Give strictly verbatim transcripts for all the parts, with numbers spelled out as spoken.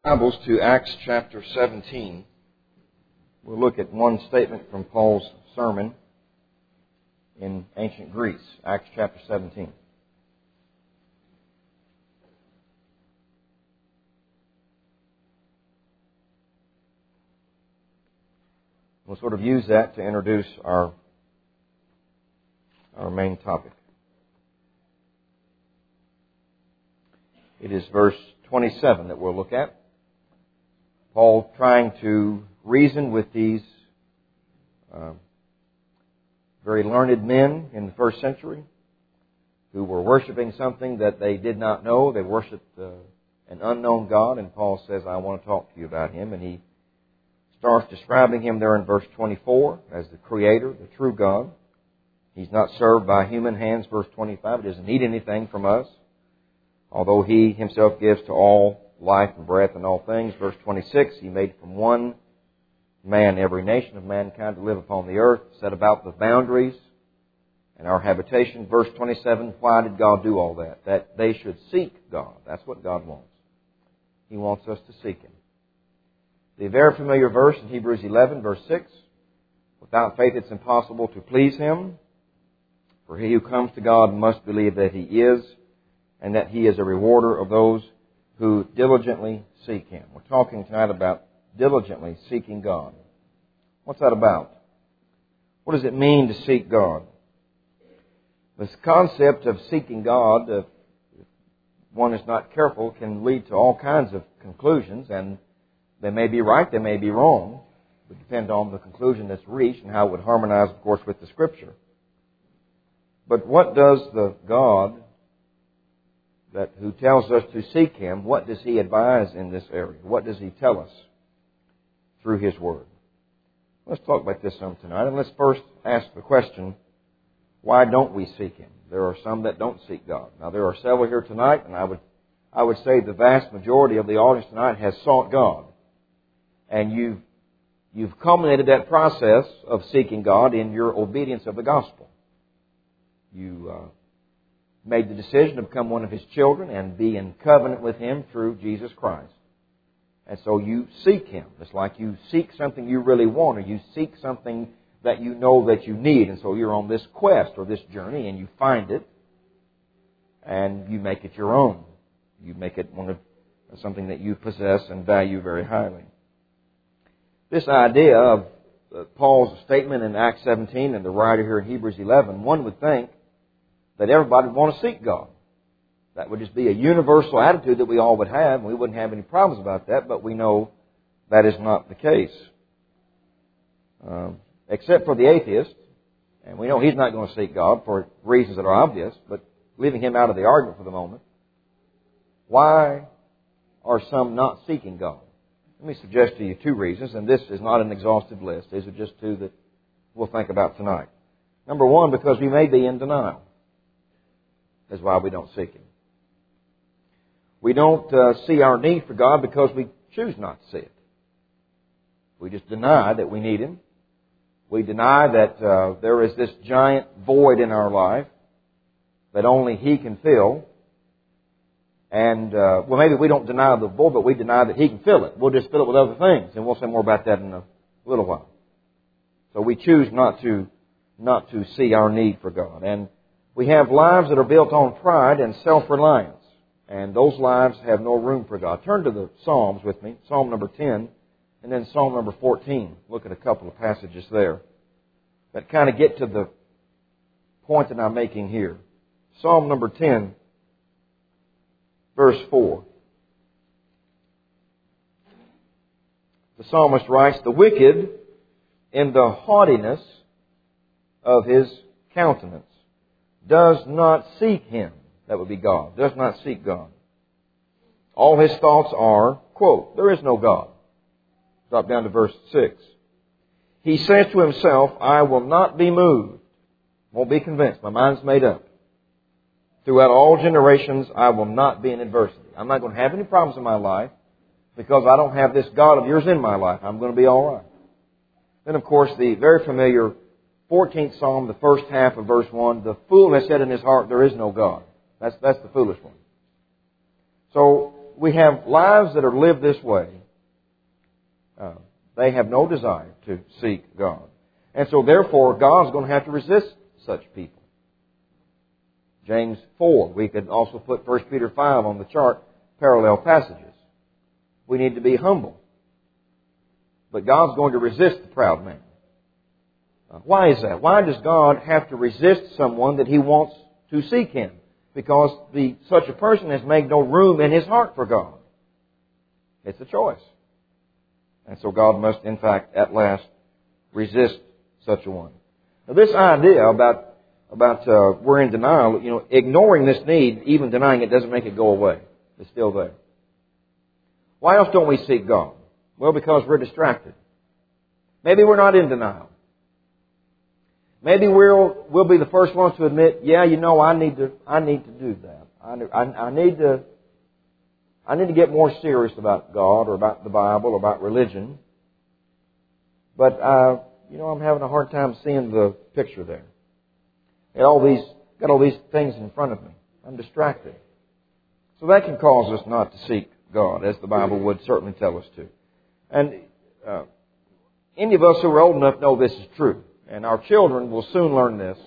Bibles to Acts chapter seventeen. We'll look at one statement from Paul's sermon in ancient Greece, Acts chapter seventeen. We'll sort of use that to introduce our, our main topic. It is verse twenty-seven that we'll look at. Paul trying to reason with these uh, very learned men in the first century who were worshiping something that they did not know. They worshiped uh, an unknown God, and Paul says, I want to talk to you about Him. And he starts describing Him there in verse twenty-four as the Creator, the true God. He's not served by human hands, verse twenty-five. He doesn't need anything from us, although He Himself gives to all life and breath and all things. Verse twenty-six, He made from one man every nation of mankind to live upon the earth, set about the boundaries and our habitation. Verse twenty-seven, why did God do all that? That they should seek God. That's what God wants. He wants us to seek Him. The very familiar verse in Hebrews eleven, verse six, without faith it's impossible to please Him, for he who comes to God must believe that He is, and that He is a rewarder of those who diligently seek Him. We're talking tonight about diligently seeking God. What's that about? What does it mean to seek God? This concept of seeking God, if one is not careful, can lead to all kinds of conclusions, and they may be right, they may be wrong. It would depend on the conclusion that's reached and how it would harmonize, of course, with the Scripture. But what does the God that who tells us to seek Him, what does He advise in this area? What does He tell us through His Word? Let's talk about this some tonight. And let's first ask the question, why don't we seek Him? There are some that don't seek God. Now, there are several here tonight, and I would I would say the vast majority of the audience tonight has sought God. And you've, you've culminated that process of seeking God in your obedience of the gospel. You uh, made the decision to become one of His children and be in covenant with Him through Jesus Christ. And so you seek Him. It's like you seek something you really want, or you seek something that you know that you need. And so you're on this quest or this journey, and you find it, and you make it your own. You make it one of something that you possess and value very highly. This idea of uh, Paul's statement in Acts seventeen and the writer here in Hebrews eleven, one would think that everybody would want to seek God. That would just be a universal attitude that we all would have, and we wouldn't have any problems about that, but we know that is not the case. Um, except for the atheist, and we know he's not going to seek God for reasons that are obvious, but leaving him out of the argument for the moment, why are some not seeking God? Let me suggest to you two reasons, and this is not an exhaustive list. These are just two that we'll think about tonight. Number one, because we may be in denial. That's why we don't seek Him. We don't uh, see our need for God because we choose not to see it. We just deny that we need Him. We deny that uh, there is this giant void in our life that only He can fill. And, uh, well, maybe we don't deny the void, but we deny that He can fill it. We'll just fill it with other things, and we'll say more about that in a little while. So we choose not to, not to see our need for God. And we have lives that are built on pride and self-reliance. And those lives have no room for God. Turn to the Psalms with me. Psalm number ten and then Psalm number fourteen. Look at a couple of passages there that kind of get to the point that I'm making here. Psalm number ten, verse four. The psalmist writes, the wicked in the haughtiness of his countenance does not seek Him. That would be God. Does not seek God. All his thoughts are, quote, there is no God. Drop down to verse six. He says to himself, I will not be moved. Won't be convinced. My mind's made up. Throughout all generations, I will not be in adversity. I'm not going to have any problems in my life because I don't have this God of yours in my life. I'm going to be all right. Then, of course, the very familiar fourteenth Psalm, the first half of verse one, the fool has said in his heart, there is no God. That's, that's the foolish one. So we have lives that are lived this way, uh, they have no desire to seek God. And so therefore, God's going to have to resist such people. James four. We could also put First Peter five on the chart, parallel passages. We need to be humble. But God's going to resist the proud man. Uh, why is that? Why does God have to resist someone that He wants to seek Him? Because the such a person has made no room in his heart for God. It's a choice. And so God must, in fact, at last, resist such a one. Now, this idea about about uh, we're in denial, you know, ignoring this need, even denying it, doesn't make it go away. It's still there. Why else don't we seek God? Well, because we're distracted. Maybe we're not in denial. Maybe we'll we'll be the first ones to admit, yeah, you know, I need to I need to do that. I, I, I need to I need to get more serious about God or about the Bible or about religion. But uh, you know, I'm having a hard time seeing the picture there. Got all these got all these things in front of me. I'm distracted. So that can cause us not to seek God, as the Bible would certainly tell us to. And uh, any of us who are old enough know this is true. And our children will soon learn this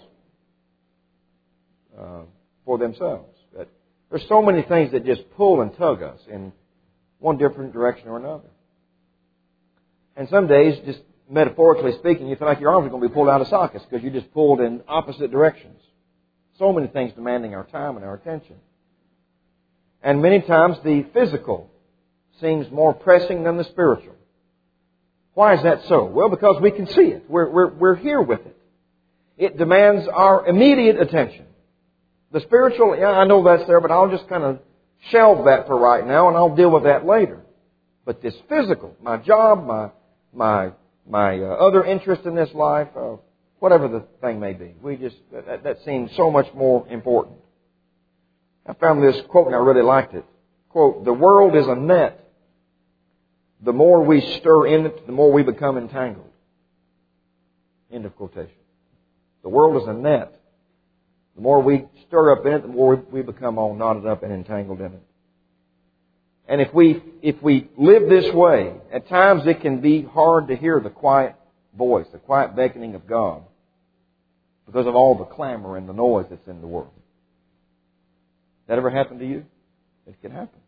uh, for themselves. That there's so many things that just pull and tug us in one different direction or another. And some days, just metaphorically speaking, you feel like your arms are going to be pulled out of sockets because you just pulled in opposite directions. So many things demanding our time and our attention. And many times the physical seems more pressing than the spiritual. Why is that so? Well, because we can see it. We're, we're, we're here with it. It demands our immediate attention. The spiritual, yeah, I know that's there, but I'll just kind of shelve that for right now and I'll deal with that later. But this physical, my job, my my my uh, other interest in this life, uh, whatever the thing may be, we just that, that seems so much more important. I found this quote and I really liked it. Quote, "The world is a net. The more we stir in it, the more we become entangled." End of quotation. The world is a net. The more we stir up in it, the more we become all knotted up and entangled in it. And if we if we live this way, at times it can be hard to hear the quiet voice, the quiet beckoning of God, because of all the clamor and the noise that's in the world. That ever happened to you? It can happen.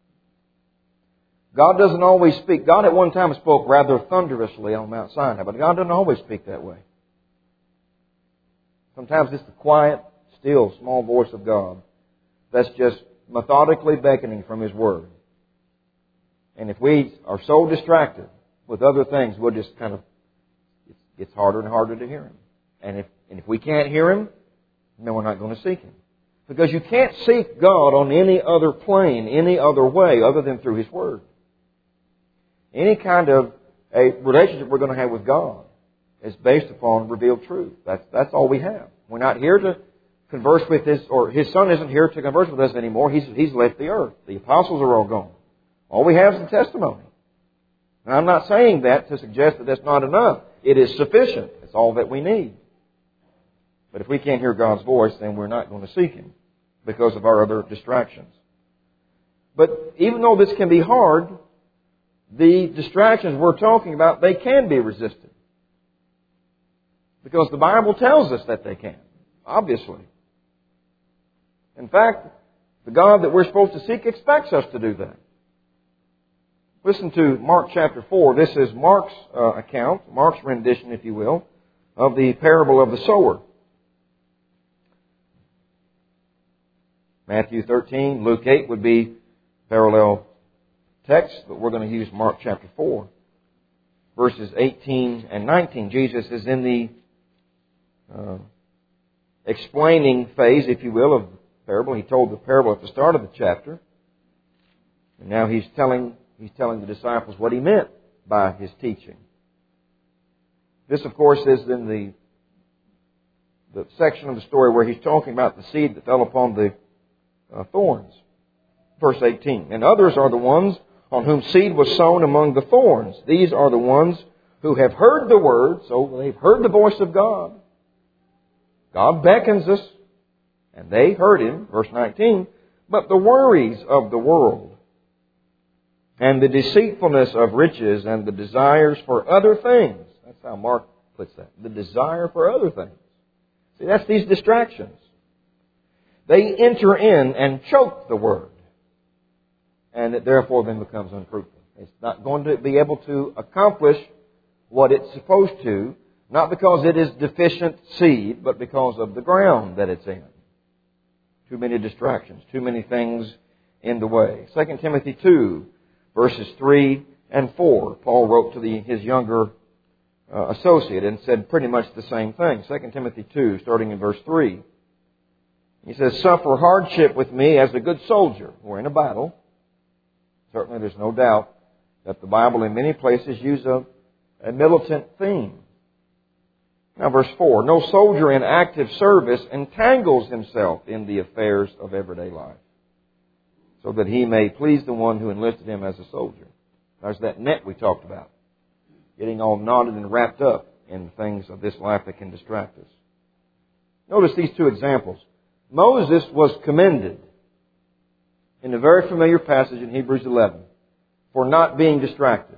God doesn't always speak. God at one time spoke rather thunderously on Mount Sinai, but God doesn't always speak that way. Sometimes it's the quiet, still, small voice of God that's just methodically beckoning from His Word. And if we are so distracted with other things, we'll just kind of, it gets harder and harder to hear Him. And if, and if we can't hear Him, then we're not going to seek Him. Because you can't seek God on any other plane, any other way, other than through His Word. Any kind of a relationship we're going to have with God is based upon revealed truth. That's, that's all we have. We're not here to converse with His, or His Son isn't here to converse with us anymore. He's, he's left the earth. The apostles are all gone. All we have is the testimony. And I'm not saying that to suggest that that's not enough. It is sufficient. It's all that we need. But if we can't hear God's voice, then we're not going to seek Him because of our other distractions. But even though this can be hard, the distractions we're talking about, they can be resisted. Because the Bible tells us that they can, obviously. In fact, the God that we're supposed to seek expects us to do that. Listen to Mark chapter four. This is Mark's uh, account, Mark's rendition, if you will, of the parable of the sower. Matthew thirteen, Luke eight would be parallel text, but we're going to use Mark chapter four. Verses eighteen and nineteen. Jesus is in the uh, explaining phase, if you will, of the parable. He told the parable at the start of the chapter. And now he's telling he's telling the disciples what He meant by His teaching. This, of course, is in the, the section of the story where He's talking about the seed that fell upon the uh, thorns. Verse eighteen. "And others are the ones on whom seed was sown among the thorns. These are the ones who have heard the word," so they've heard the voice of God. God beckons us, and they heard Him. Verse nineteen. "But the worries of the world and the deceitfulness of riches and the desires for other things. That's how Mark puts that. The desire for other things. See, that's these distractions. They enter in and choke the Word. And it therefore then becomes unfruitful. It's not going to be able to accomplish what it's supposed to, not because it is deficient seed, but because of the ground that it's in. Too many distractions, too many things in the way. Second Timothy two, verses three and four. Paul wrote to the, his younger uh, associate and said pretty much the same thing. Second Timothy two, starting in verse three. He says, "Suffer hardship with me as a good soldier." We're in a battle. Certainly there's no doubt that the Bible in many places uses a, a militant theme. Now verse four, "No soldier in active service entangles himself in the affairs of everyday life, so that he may please the one who enlisted him as a soldier." There's that net we talked about. Getting all knotted and wrapped up in things of this life that can distract us. Notice these two examples. Moses was commended in a very familiar passage in Hebrews eleven for not being distracted.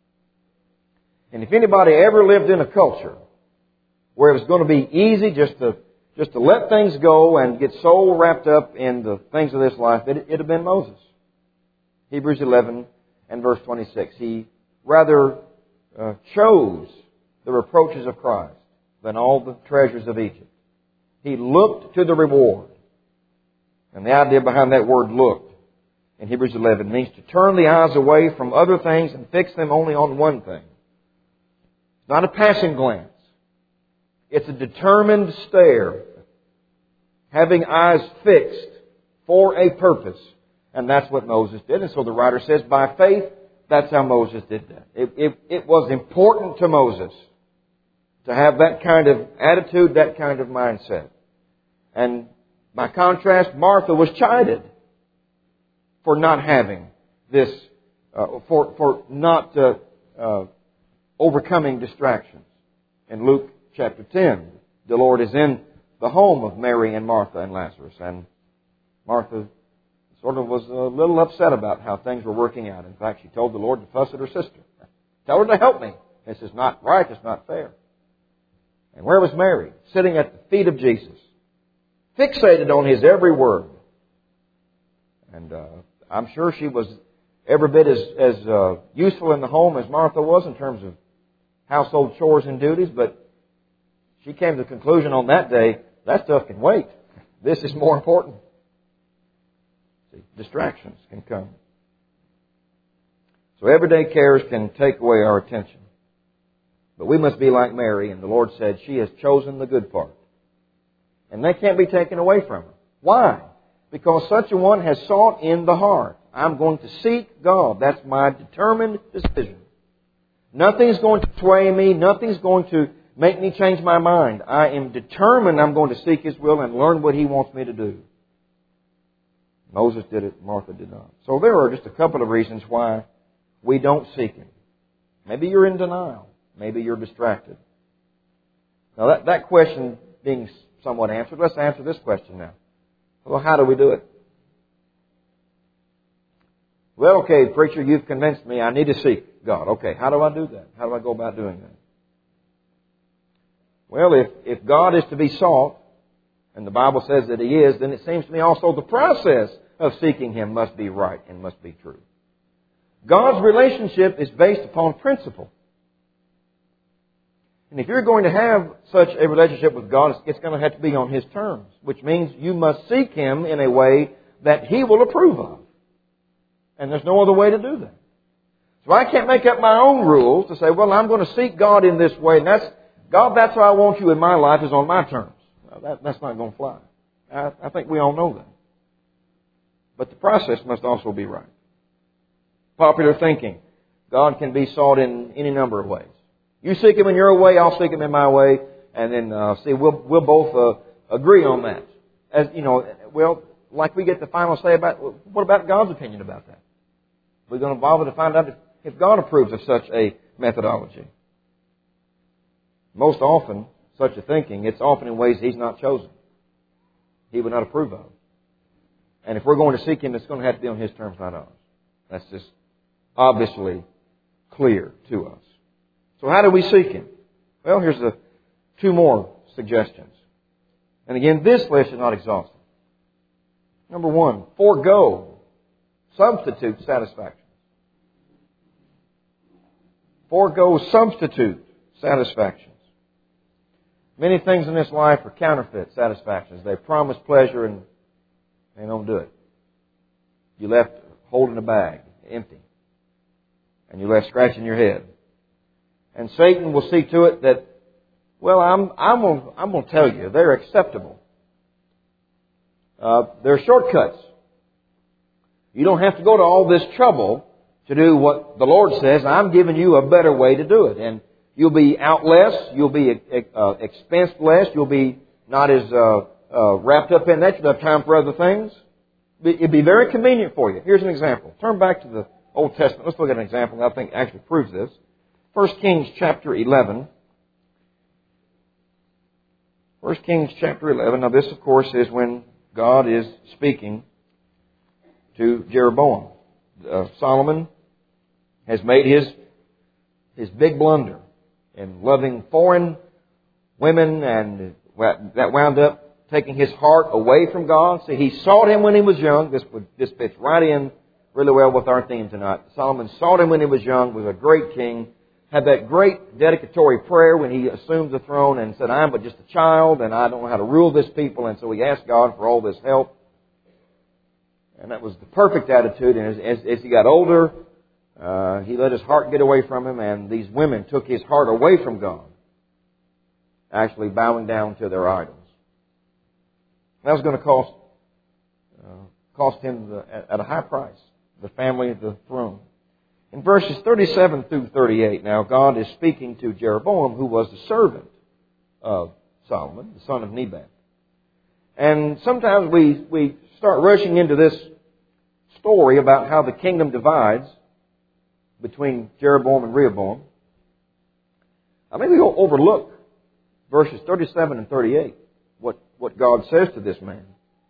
And if anybody ever lived in a culture where it was going to be easy just to just to let things go and get so wrapped up in the things of this life, it would have been Moses. Hebrews eleven and verse twenty-six. He rather uh, chose the reproaches of Christ than all the treasures of Egypt. He looked to the reward. And the idea behind that word "looked" in Hebrews eleven means to turn the eyes away from other things and fix them only on one thing. It's not a passing glance. It's a determined stare, having eyes fixed for a purpose. And that's what Moses did. And so the writer says, by faith, that's how Moses did that. It, it, it was important to Moses to have that kind of attitude, that kind of mindset. And by contrast, Martha was chided for not having this, uh, for, for not uh, uh, overcoming distractions. In Luke chapter ten, the Lord is in the home of Mary and Martha and Lazarus. And Martha sort of was a little upset about how things were working out. In fact, she told the Lord to fuss at her sister. Tell her to help me. This is not right. It's not fair. And where was Mary? Sitting at the feet of Jesus, fixated on His every word. And uh, I'm sure she was every bit as, as uh, useful in the home as Martha was in terms of household chores and duties, but she came to the conclusion on that day, that stuff can wait. This is more important. See, distractions can come. So everyday cares can take away our attention. But we must be like Mary, and the Lord said she has chosen the good part. And that can't be taken away from her. Why? Because such a one has sought in the heart. I'm going to seek God. That's my determined decision. Nothing's going to sway me. Nothing's going to make me change my mind. I am determined I'm going to seek His will and learn what He wants me to do. Moses did it. Martha did not. So there are just a couple of reasons why we don't seek Him. Maybe you're in denial. Maybe you're distracted. Now that, that question being somewhat answered, let's answer this question now. Well, how do we do it? Well, okay, preacher, you've convinced me I need to seek God. Okay, how do I do that? How do I go about doing that? Well, if, if God is to be sought, and the Bible says that He is, then it seems to me also the process of seeking Him must be right and must be true. God's relationship is based upon principle. And if you're going to have such a relationship with God, it's going to have to be on His terms, which means you must seek Him in a way that He will approve of. And there's no other way to do that. So I can't make up my own rules to say, well, I'm going to seek God in this way, and that's, God, that's how I want you in my life, is on my terms. Well, that, that's not going to fly. I, I think we all know that. But the process must also be right. Popular thinking. God can be sought in any number of ways. You seek Him in your way, I'll seek Him in my way, and then uh, see, we'll we'll both uh, agree on that. As you know, well, like we get the final say about, what about God's opinion about that? We're going to bother to find out if, if God approves of such a methodology. Most often, such a thinking, it's often in ways He's not chosen. He would not approve of. And if we're going to seek Him, it's going to have to be on His terms, not ours. That's just obviously clear to us. So how do we seek Him? Well, here's the two more suggestions. And again, this list is not exhaustive. Number one, forego, substitute satisfaction. Forego, substitute satisfactions. Many things in this life are counterfeit satisfactions. They promise pleasure and they don't do it. You left holding a bag, empty. And you left scratching your head. And Satan will see to it that, well, I'm, I'm going I'm going to tell you, they're acceptable. Uh, they're shortcuts. You don't have to go to all this trouble to do what the Lord says. I'm giving you a better way to do it. And you'll be out less. You'll be uh, expensed less. You'll be not as uh, uh, wrapped up in that. You'll have time for other things. It'd be very convenient for you. Here's an example. Turn back to the Old Testament. Let's look at an example that I think actually proves this. First Kings chapter eleven. First Kings chapter eleven. Now this, of course, is when God is speaking to Jeroboam. Uh, Solomon has made his his big blunder in loving foreign women, and that wound up taking his heart away from God. See, he sought Him when he was young. This would, this fits right in really well with our theme tonight. Solomon sought Him when he was young, was a great king, had that great dedicatory prayer when he assumed the throne and said, I'm but just a child and I don't know how to rule this people. And so he asked God for all this help. And that was the perfect attitude. And as, as, as he got older, uh, he let his heart get away from him, and these women took his heart away from God, actually bowing down to their idols. That was going to cost uh, cost him the, at a high price, the family of the throne. In verses thirty-seven through thirty-eight, now God is speaking to Jeroboam, who was the servant of Solomon, the son of Nebat. And sometimes we, we start rushing into this story about how the kingdom divides between Jeroboam and Rehoboam. I maybe we'll overlook verses thirty-seven and thirty-eight, what, what God says to this man.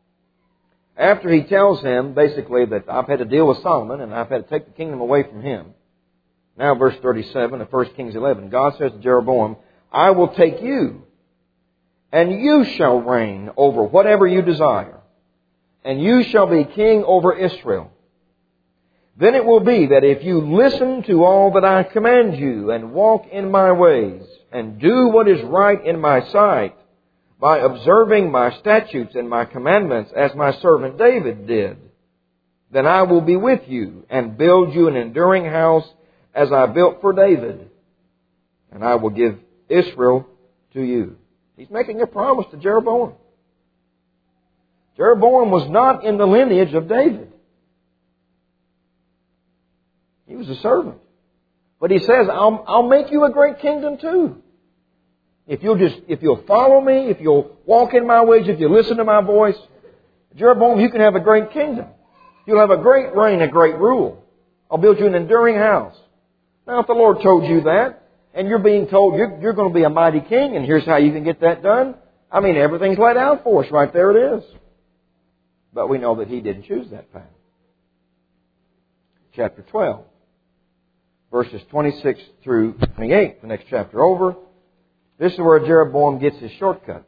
After He tells him, basically, that I've had to deal with Solomon and I've had to take the kingdom away from him. Now verse thirty-seven of First Kings eleven, God says to Jeroboam, I will take you, and you shall reign over whatever you desire, and you shall be king over Israel. Then it will be that if you listen to all that I command you, and walk in my ways, and do what is right in my sight, by observing my statutes and my commandments as my servant David did, then I will be with you and build you an enduring house as I built for David, and I will give Israel to you. He's making a promise to Jeroboam. Jeroboam was not in the lineage of David. He was a servant. But he says, I'll, I'll make you a great kingdom too. If you'll just, if you'll follow me, if you'll walk in my ways, if you listen to my voice, Jeroboam, you can have a great kingdom. You'll have a great reign, a great rule. I'll build you an enduring house. Now, if the Lord told you that, and you're being told you're, you're going to be a mighty king, and here's how you can get that done, I mean, everything's laid out for us. Right there it is. But we know that he didn't choose that path. Chapter twelve, verses twenty-six through twenty-eight, the next chapter over. This is where Jeroboam gets his shortcut.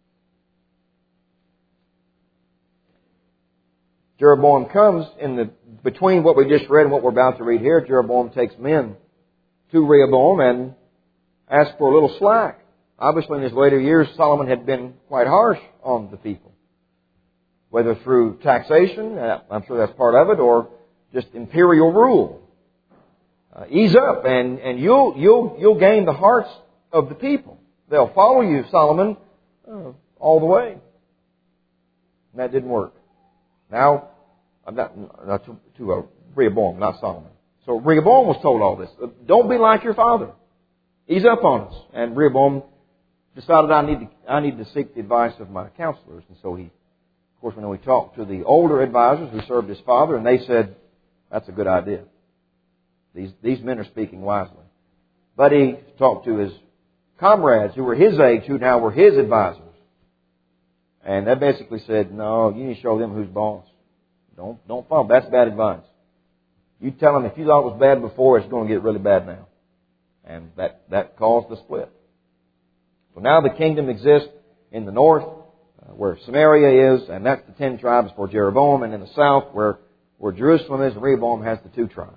Jeroboam comes in the between what we just read and what we're about to read here. Jeroboam takes men to Rehoboam and asks for a little slack. Obviously, in his later years, Solomon had been quite harsh on the people, whether through taxation, I'm sure that's part of it, or just imperial rule. Uh, ease up, and, and you'll you'll you'll gain the hearts of the people. They'll follow you, Solomon, uh, all the way. And that didn't work. Now, I'm not, not to, to uh, Rehoboam, not Solomon. So Rehoboam was told all this. Don't be like your father. Ease up on us. And Rehoboam decided I need to I need to seek the advice of my counselors. And so he, of course, we know he talked to the older advisors who served his father, and they said, that's a good idea. These these men are speaking wisely. But he talked to his comrades who were his age, who now were his advisors. And they basically said, no, you need to show them who's boss. Don't don't follow. That's bad advice. You tell them if you thought it was bad before, it's going to get really bad now. And that, that caused the split. So now the kingdom exists in the north, uh, where Samaria is, and that's the ten tribes for Jeroboam, and in the south, where, where Jerusalem is, and Rehoboam has the two tribes.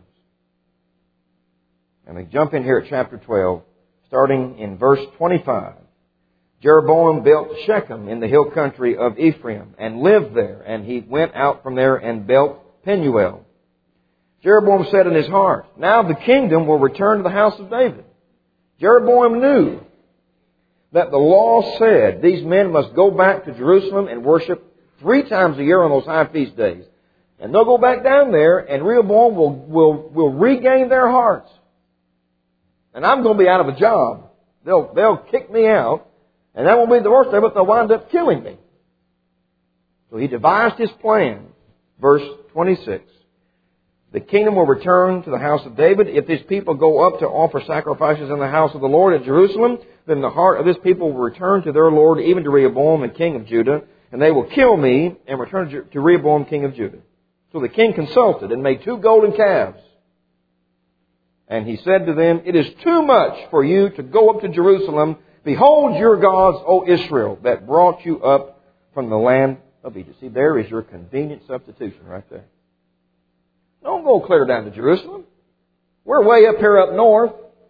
And we jump in here at chapter twelve, starting in verse twenty-five. Jeroboam built Shechem in the hill country of Ephraim, and lived there, and he went out from there and built Penuel. Jeroboam said in his heart, now the kingdom will return to the house of David. Jeroboam knew that the law said these men must go back to Jerusalem and worship three times a year on those high feast days. And they'll go back down there, and Rehoboam will, will, will regain their hearts. And I'm going to be out of a job. They'll, they'll kick me out, and that won't be the worst of it, they'll wind up killing me. So he devised his plan. Verse twenty-six. The kingdom will return to the house of David. If these people go up to offer sacrifices in the house of the Lord at Jerusalem, then the heart of this people will return to their Lord, even to Rehoboam, the king of Judah, and they will kill me and return to Rehoboam, king of Judah. So the king consulted and made two golden calves. And he said to them, it is too much for you to go up to Jerusalem. Behold your gods, O Israel, that brought you up from the land of Egypt. See, there is your convenient substitution right there. Don't go clear down to Jerusalem. We're way up here up north.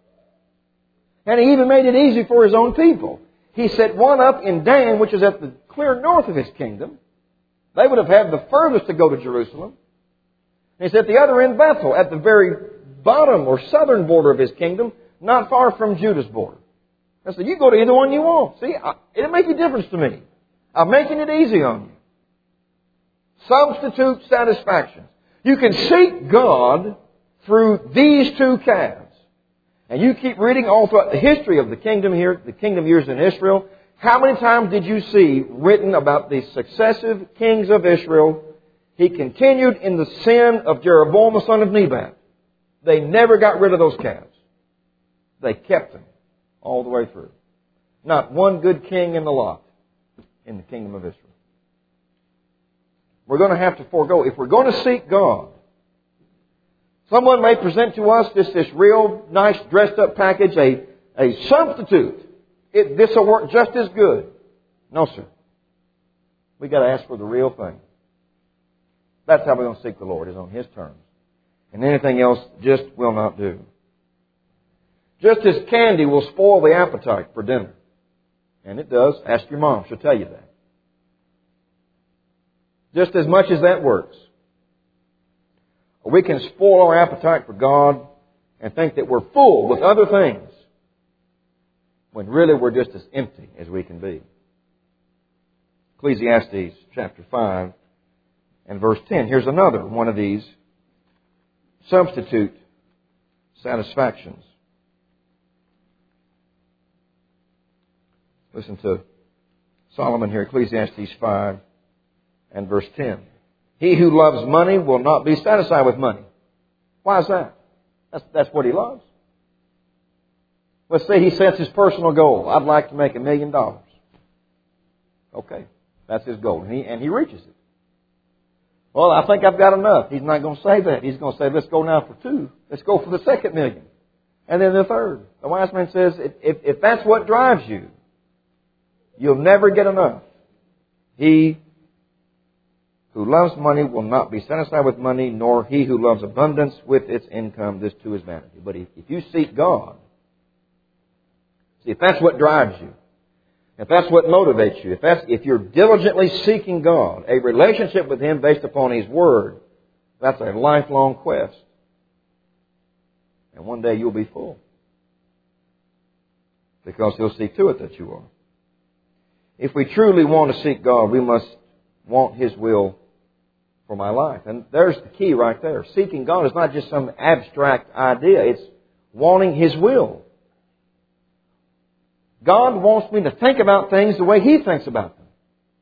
And he even made it easy for his own people. He set one up in Dan, which is at the clear north of his kingdom. They would have had the furthest to go to Jerusalem. And he set the other in Bethel, at the very bottom or southern border of his kingdom, not far from Judah's border. I said, you go to either one you want. See, I, it'll make a difference to me. I'm making it easy on you. Substitute satisfaction. You can seek God through these two calves. And you keep reading all throughout the history of the kingdom here, the kingdom years in Israel. How many times did you see written about the successive kings of Israel? He continued in the sin of Jeroboam, the son of Nebat. They never got rid of those calves. They kept them all the way through. Not one good king in the lot in the kingdom of Israel. We're going to have to forego. If we're going to seek God, someone may present to us this, this real nice dressed up package, a, a substitute. It, this will work just as good. No, sir. We've got to ask for the real thing. That's how we're going to seek the Lord, is on His terms. And anything else just will not do. Just as candy will spoil the appetite for dinner. And it does. Ask your mom. She'll tell you that. Just as much as that works. We can spoil our appetite for God and think that we're full with other things, when really we're just as empty as we can be. Ecclesiastes chapter five and verse ten. Here's another one of these substitute satisfactions. Listen to Solomon here, Ecclesiastes five and verse ten. He who loves money will not be satisfied with money. Why is that? That's, that's what he loves. Let's say he sets his personal goal. I'd like to make a million dollars. Okay, that's his goal. And he, and he reaches it. Well, I think I've got enough. He's not going to say that. He's going to say, let's go now for two. Let's go for the second million. And then the third. The wise man says, if, if, if that's what drives you, you'll never get enough. He who loves money will not be satisfied with money, nor he who loves abundance with its income. This too is vanity. But if, if you seek God, see, if that's what drives you, if that's what motivates you, if that's if you're diligently seeking God, a relationship with Him based upon His Word, that's a lifelong quest. And one day you'll be full. Because He'll see to it that you are. If we truly want to seek God, we must want His will for my life. And there's the key right there. Seeking God is not just some abstract idea. It's wanting His will. God wants me to think about things the way He thinks about them.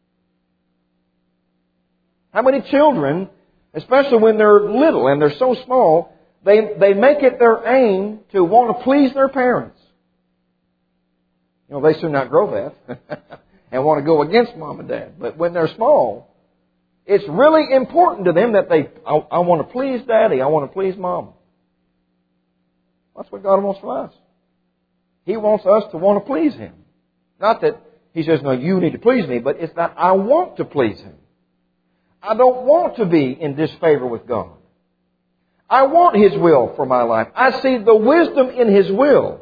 How many children, especially when they're little and they're so small, they, they make it their aim to want to please their parents. You know, they soon outgrow that and want to go against mom and dad. But when they're small, It's really important to them that they, I, I want to please Daddy, I want to please Mom. That's what God wants from us. He wants us to want to please Him. Not that He says, no, you need to please me, but it's that I want to please Him. I don't want to be in disfavor with God. I want His will for my life. I see the wisdom in His will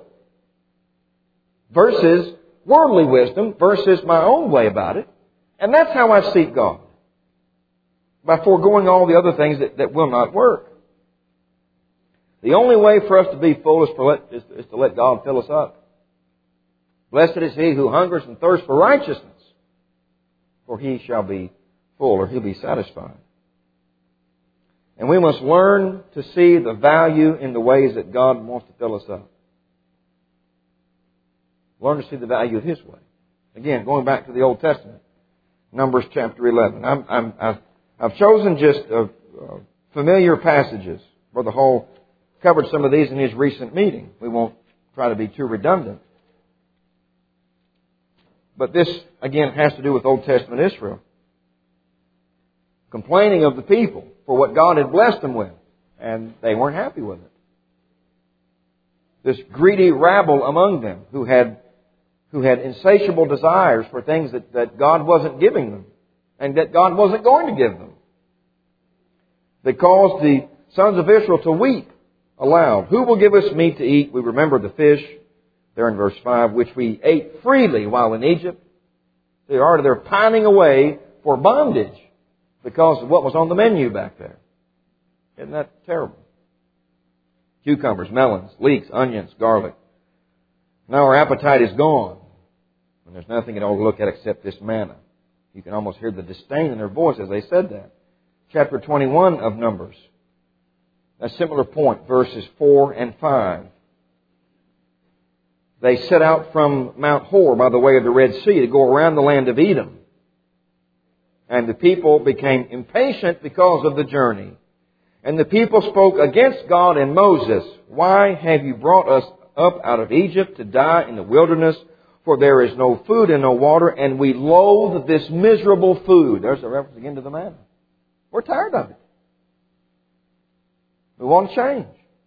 versus worldly wisdom versus my own way about it. And that's how I seek God. By foregoing all the other things that, that will not work. The only way for us to be full is, for let, is, is to let God fill us up. Blessed is he who hungers and thirsts for righteousness, for he shall be full, or he'll be satisfied. And we must learn to see the value in the ways that God wants to fill us up. Learn to see the value of His way. Again, going back to the Old Testament, Numbers chapter eleven. I'm, I'm, I've, I've chosen just uh, uh, familiar passages. Brother Hall covered some of these in his recent meeting. We won't try to be too redundant. But this, again, has to do with Old Testament Israel. Complaining of the people for what God had blessed them with. And they weren't happy with it. This greedy rabble among them who had who had insatiable desires for things that, that God wasn't giving them. And that God wasn't going to give them. They caused the sons of Israel to weep aloud. Who will give us meat to eat? We remember the fish, there in verse five, which we ate freely while in Egypt. They are they're pining away for bondage because of what was on the menu back there. Isn't that terrible? Cucumbers, melons, leeks, onions, garlic. Now our appetite is gone. And there's nothing at all to look at except this manna. You can almost hear the disdain in their voice as they said that. Chapter twenty-one of Numbers. A similar point, verses four and five. They set out from Mount Hor by the way of the Red Sea to go around the land of Edom. And the people became impatient because of the journey. And the people spoke against God and Moses. Why have you brought us up out of Egypt to die in the wilderness? For there is no food and no water, and we loathe this miserable food. There's a reference again to the manna. We're tired of it. We want to change.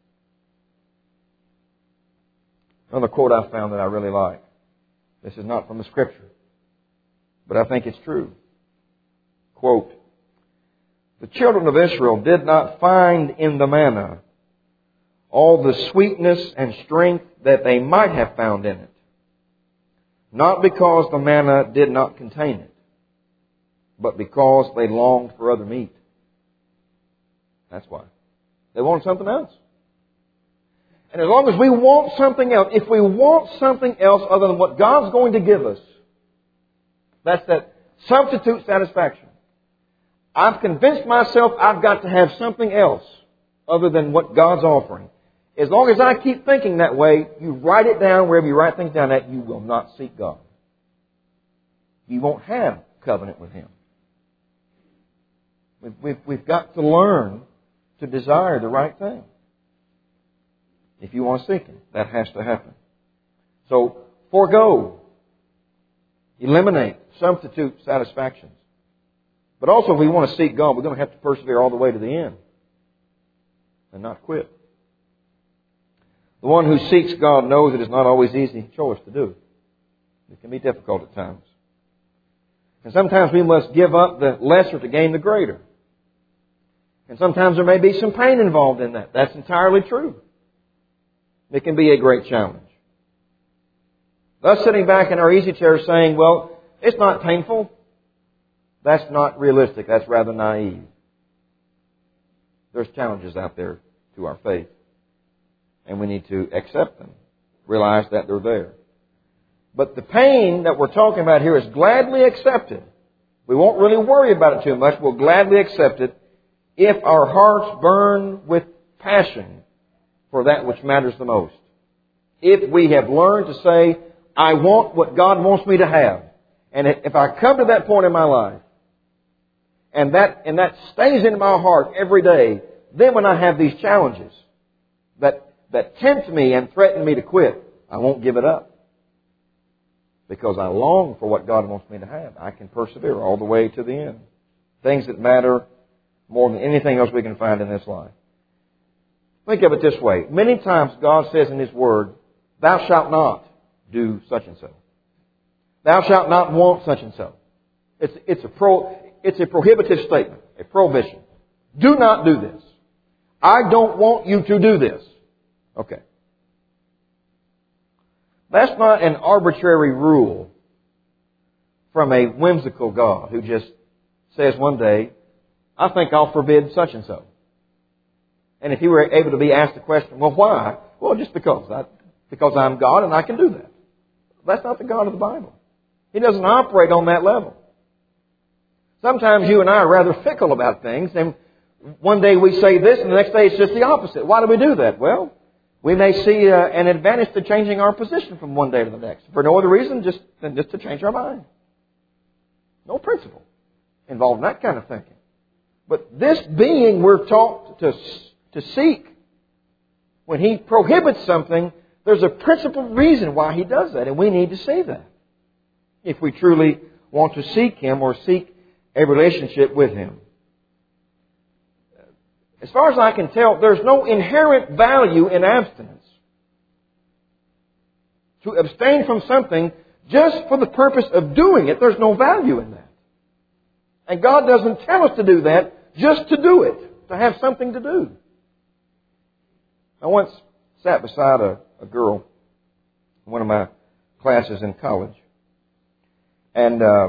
Another quote I found that I really like. This is not from the Scripture, but I think it's true. Quote, the children of Israel did not find in the manna all the sweetness and strength that they might have found in it. Not because the manna did not contain it, but because they longed for other meat. That's why. They wanted something else. And as long as we want something else, if we want something else other than what God's going to give us, that's that substitute satisfaction. I've convinced myself I've got to have something else other than what God's offering. As long as I keep thinking that way, you write it down wherever you write things down at, you will not seek God. You won't have covenant with Him. We've, we've, we've got to learn to desire the right thing. If you want to seek Him, that has to happen. So, forego, eliminate, substitute satisfactions. But also, if we want to seek God, we're going to have to persevere all the way to the end and not quit. The one who seeks God knows it is not always an easy choice to do. It can be difficult at times. And sometimes we must give up the lesser to gain the greater. And sometimes there may be some pain involved in that. That's entirely true. It can be a great challenge. Thus sitting back in our easy chair saying, well, it's not painful. That's not realistic. That's rather naive. There's challenges out there to our faith. And we need to accept them. Realize that they're there. But the pain that we're talking about here is gladly accepted. We won't really worry about it too much. We'll gladly accept it if our hearts burn with passion for that which matters the most. If we have learned to say, I want what God wants me to have. And if I come to that point in my life, and that, and that stays in my heart every day, then when I have these challenges that, that tempt me and threaten me to quit, I won't give it up. Because I long for what God wants me to have. I can persevere all the way to the end. things that matter more than anything else we can find in this life. Think of it this way. Many times God says in His Word, thou shalt not do such and so. Thou shalt not want such and so. It's, it's, a pro, it's a prohibitive statement, a prohibition. Do not do this. I don't want you to do this. Okay. That's not an arbitrary rule from a whimsical God who just says one day, I think I'll forbid such and so. And if He were able to be asked the question, well, why? Well, just because. I, because I'm God and I can do that. That's not the God of the Bible. He doesn't operate on that level. Sometimes you and I are rather fickle about things, and one day we say this and the next day it's just the opposite. Why do we do that? Well, we may see uh, an advantage to changing our position from one day to the next. For no other reason just, than just to change our mind. No principle involved in that kind of thinking. But this being we're taught to, to seek, when He prohibits something, there's a principled reason why He does that, and we need to see that. If we truly want to seek Him or seek a relationship with Him. As far as I can tell, there's no inherent value in abstinence. To abstain from something just for the purpose of doing it, there's no value in that. And God doesn't tell us to do that just to do it, to have something to do. I once sat beside a, a girl in one of my classes in college. And uh,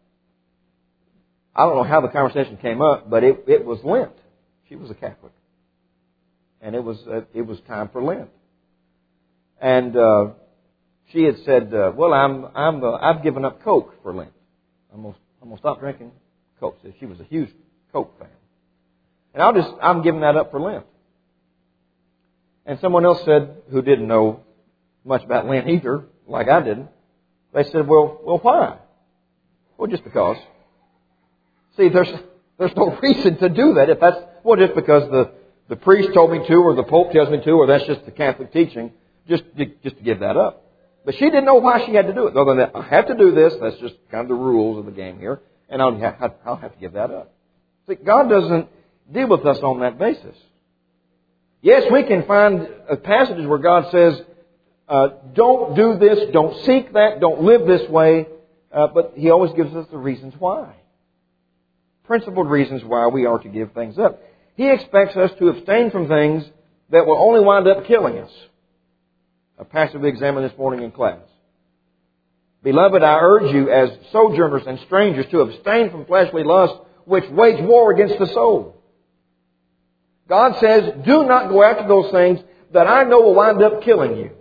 I don't know how the conversation came up, but it, it was Lent. She was a Catholic. And it was uh, it was time for Lent. And uh, she had said, uh, well, I'm, I'm, uh, I've given up Coke for Lent. I'm going I'm to stop drinking Coke. So she was a huge Coke fan. And I'll just, I'm giving that up for Lent. And someone else said, who didn't know much about Lent either, like I didn't, they said, well, well, why? Well, just because. See, there's there's no reason to do that. If that's, well, just because the, the priest told me to, or the Pope tells me to, or that's just the Catholic teaching, just, just to give that up. But she didn't know why she had to do it. Other than that, I have to do this. That's just kind of the rules of the game here. And I'll have, I'll have to give that up. See, God doesn't deal with us on that basis. Yes, we can find passages where God says, uh, don't do this, don't seek that, don't live this way. Uh, but He always gives us the reasons why. Principled reasons why we are to give things up. He expects us to abstain from things that will only wind up killing us. A passage we examined this morning in class. Beloved, I urge you as sojourners and strangers to abstain from fleshly lusts which wage war against the soul. God says, do not go after those things that I know will wind up killing you.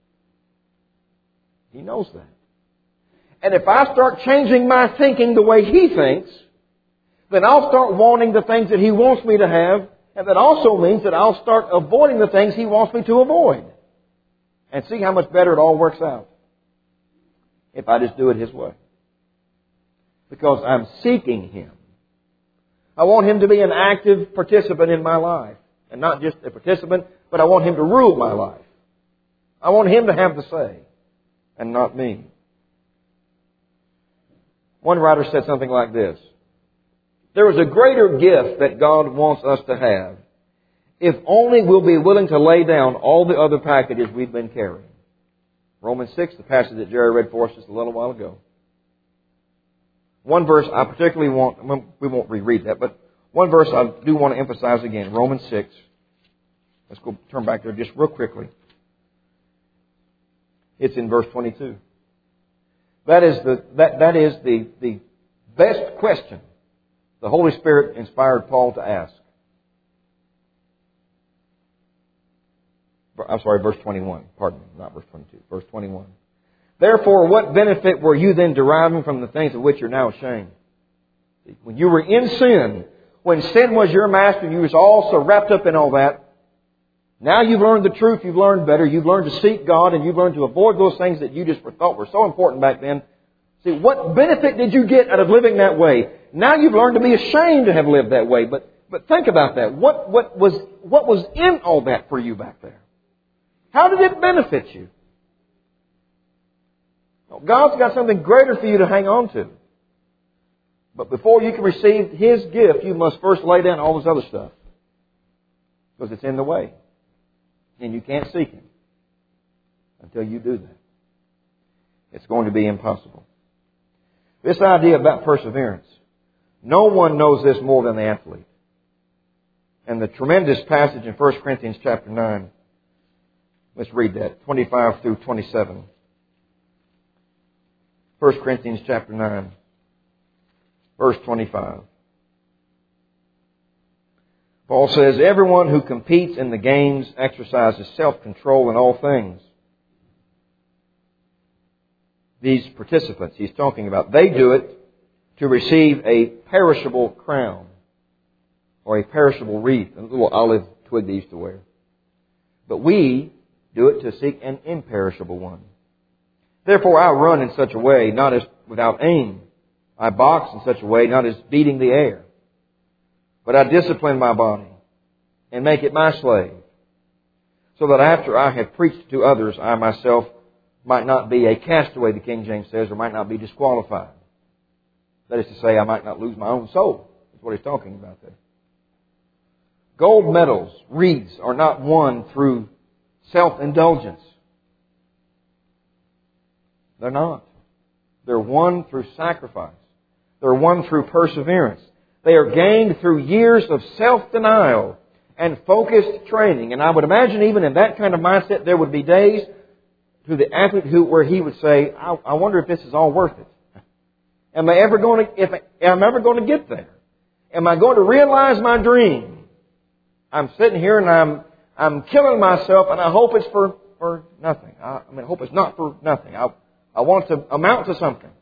He knows that. And if I start changing my thinking the way He thinks, then I'll start wanting the things that He wants me to have, and that also means that I'll start avoiding the things He wants me to avoid. And see how much better it all works out if I just do it His way. Because I'm seeking Him. I want Him to be an active participant in my life. And not just a participant, but I want Him to rule my life. I want Him to have the say, and not me. One writer said something like this. There is a greater gift that God wants us to have if only we'll be willing to lay down all the other packages we've been carrying. Romans six, the passage that Jerry read for us just a little while ago. One verse I particularly want, we won't reread that, but one verse I do want to emphasize again, Romans six. Let's go turn back there just real quickly. It's in verse twenty-two. That is the, that, that is the, the best question the Holy Spirit inspired Paul to ask. I'm sorry, verse twenty-one. Pardon me, not verse twenty-two. Verse twenty-one. Therefore, what benefit were you then deriving from the things of which you're now ashamed? When you were in sin, when sin was your master, and you was all so wrapped up in all that, now you've learned the truth, you've learned better, you've learned to seek God, and you've learned to avoid those things that you just thought were so important back then. See, what benefit did you get out of living that way? Now you've learned to be ashamed to have lived that way. But but think about that. What what was what was in all that for you back there? How did it benefit you? God's got something greater for you to hang on to. But before you can receive His gift, you must first lay down all this other stuff. Because it's in the way. And you can't seek Him until you do that. It's going to be impossible. This idea about perseverance. No one knows this more than the athlete. And the tremendous passage in First Corinthians chapter nine. Let's read that. twenty-five through twenty-seven. First Corinthians chapter nine. Verse twenty-five. Paul says, everyone who competes in the games exercises self-control in all things. These participants he's talking about, they do it to receive a perishable crown or a perishable wreath, a little olive twig they used to wear. But we do it to seek an imperishable one. Therefore I run in such a way, not as without aim. I box in such a way, not as beating the air. But I discipline my body and make it my slave, so that after I have preached to others, I myself might not be a castaway, the King James says, or might not be disqualified. That is to say, I might not lose my own soul. That's what he's talking about there. Gold medals, wreaths, are not won through self-indulgence. They're not. They're won through sacrifice. They're won through perseverance. They are gained through years of self-denial and focused training. And I would imagine even in that kind of mindset, there would be days to the athlete who, where he would say, I, I wonder if this is all worth it. Am I ever going to, if I, am I ever going to get there? Am I going to realize my dream? I'm sitting here and I'm, I'm killing myself, and I hope it's for, for nothing. I, I mean, I hope it's not for nothing. I, I want it to amount to something.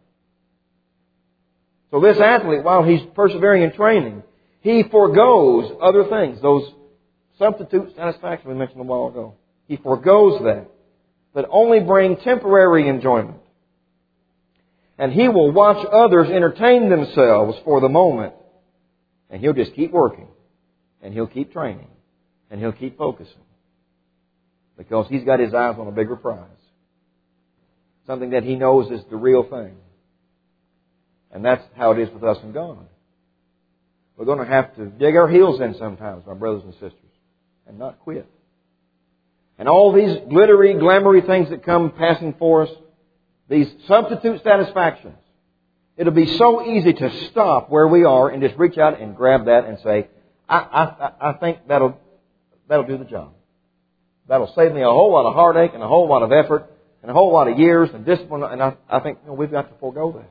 So this athlete, while he's persevering in training, he forgoes other things. Those substitute satisfaction we mentioned a while ago. He forgoes that. That only bring temporary enjoyment. And he will watch others entertain themselves for the moment. And he'll just keep working. And he'll keep training. And he'll keep focusing. Because he's got his eyes on a bigger prize. Something that he knows is the real thing. And that's how it is with us and God. We're going to have to dig our heels in sometimes, my brothers and sisters, and not quit. And all these glittery, glamoury things that come passing for us, these substitute satisfactions, it'll be so easy to stop where we are and just reach out and grab that and say, I, I, I think that'll, that'll do the job. That'll save me a whole lot of heartache and a whole lot of effort and a whole lot of years and discipline. And I, I think you know, we've got to forego that.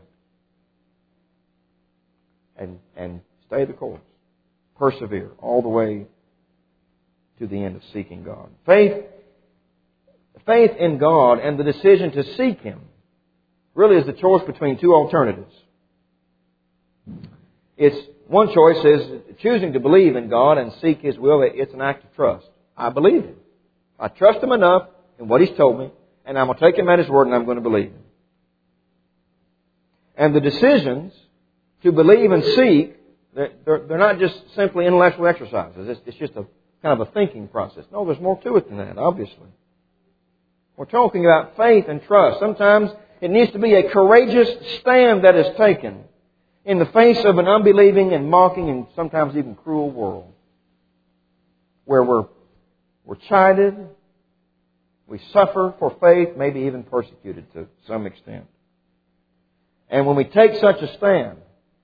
And, and stay the course. Persevere all the way to the end of seeking God. Faith, faith in God and the decision to seek Him really is the choice between two alternatives. It's one choice is choosing to believe in God and seek His will. It's an act of trust. I believe Him. I trust Him enough in what He's told me, and I'm going to take Him at His word and I'm going to believe Him. And the decisions to believe and seek, they're, they're, they're not just simply intellectual exercises. It's, it's just a kind of a thinking process. No, there's more to it than that, obviously. We're talking about faith and trust. Sometimes it needs to be a courageous stand that is taken in the face of an unbelieving and mocking and sometimes even cruel world. Where we're, we're chided, we suffer for faith, maybe even persecuted to some extent. And when we take such a stand,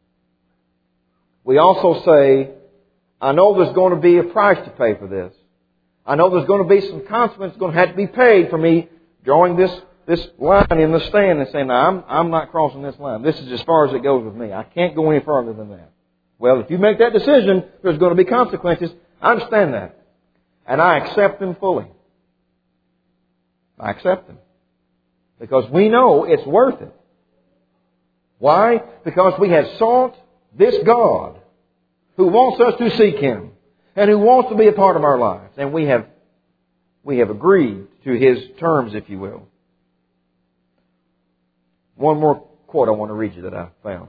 we also say, I know there's going to be a price to pay for this. I know there's going to be some consequences going to have to be paid for me drawing this, this line in the stand and saying, no, I'm, I'm not crossing this line. This is as far as it goes with me. I can't go any further than that. Well, if you make that decision, there's going to be consequences. I understand that. And I accept them fully. I accept them. Because we know it's worth it. Why? Because we have sought this God who wants us to seek Him and who wants to be a part of our lives. And we have, we have agreed to His terms, if you will. One more quote I want to read you that I found.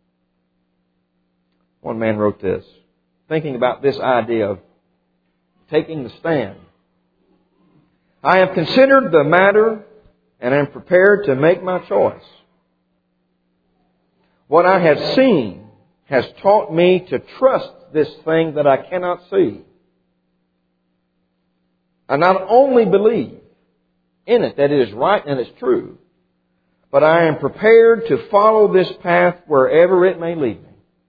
One man wrote this, thinking about this idea of taking the stand. I have considered the matter and am prepared to make my choice. What I have seen has taught me to trust this thing that I cannot see. I not only believe in it that it is right and it's true, but I am prepared to follow this path wherever it may lead me.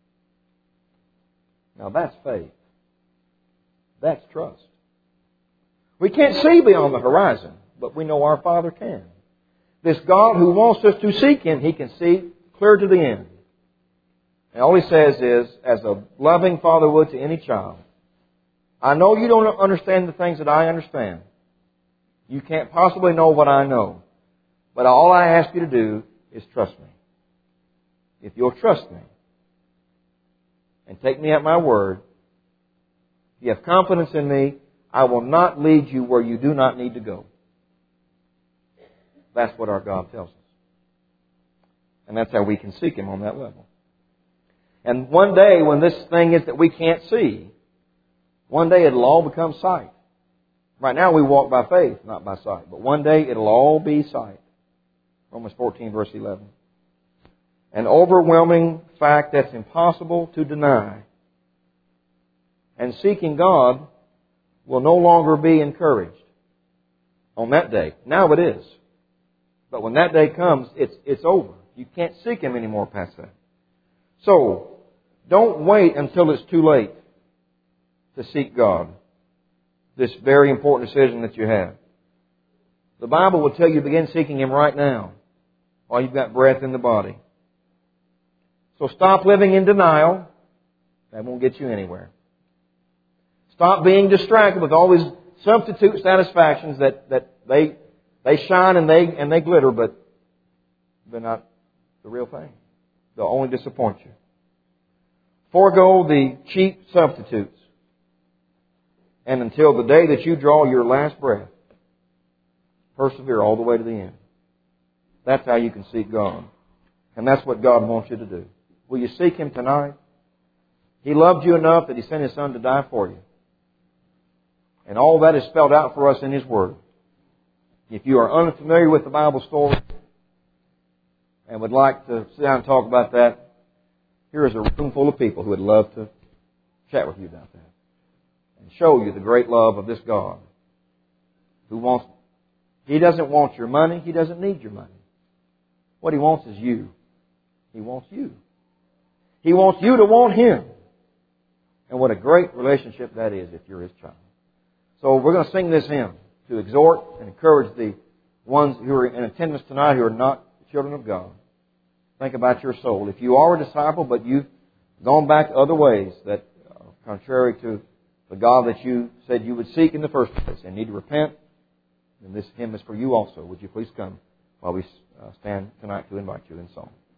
Now that's faith. That's trust. We can't see beyond the horizon, but we know our Father can. This God who wants us to seek Him, He can see clear to the end. And all He says is, as a loving father would to any child, I know you don't understand the things that I understand. You can't possibly know what I know. But all I ask you to do is trust me. If you'll trust me and take me at my word, if you have confidence in me, I will not lead you where you do not need to go. That's what our God tells us. And that's how we can seek Him on that level. And one day when this thing is that we can't see, one day it'll all become sight. Right now we walk by faith, not by sight. But one day it'll all be sight. Romans fourteen, verse eleven. An overwhelming fact that's impossible to deny. And seeking God will no longer be encouraged on that day. Now it is. But when that day comes, it's, it's over. You can't seek Him anymore past that. So, don't wait until it's too late to seek God. This very important decision that you have. The Bible will tell you to begin seeking Him right now while you've got breath in the body. So stop living in denial. That won't get you anywhere. Stop being distracted with all these substitute satisfactions that, that they they shine and they and they glitter, but they're not the real thing. They'll only disappoint you. Forego the cheap substitutes. And until the day that you draw your last breath, persevere all the way to the end. That's how you can seek God. And that's what God wants you to do. Will you seek Him tonight? He loved you enough that He sent His Son to die for you. And all that is spelled out for us in His Word. If you are unfamiliar with the Bible story and would like to sit down and talk about that, here is a room full of people who would love to chat with you about that. And show you the great love of this God who wants, He doesn't want your money. He doesn't need your money. What He wants is you. He wants you. He wants you to want Him. And what a great relationship that is if you're His child. So we're going to sing this hymn to exhort and encourage the ones who are in attendance tonight who are not children of God. Think about your soul. If you are a disciple but you've gone back other ways that are contrary to the God that you said you would seek in the first place and need to repent, then this hymn is for you also. Would you please come while we stand tonight to invite you in song.